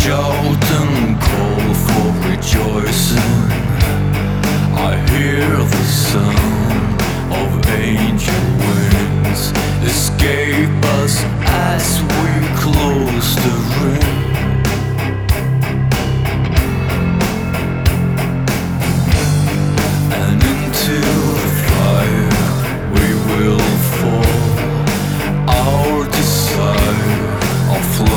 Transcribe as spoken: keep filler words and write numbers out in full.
shout and call for rejoicing. I hear the sound of angel wings escape us as we close the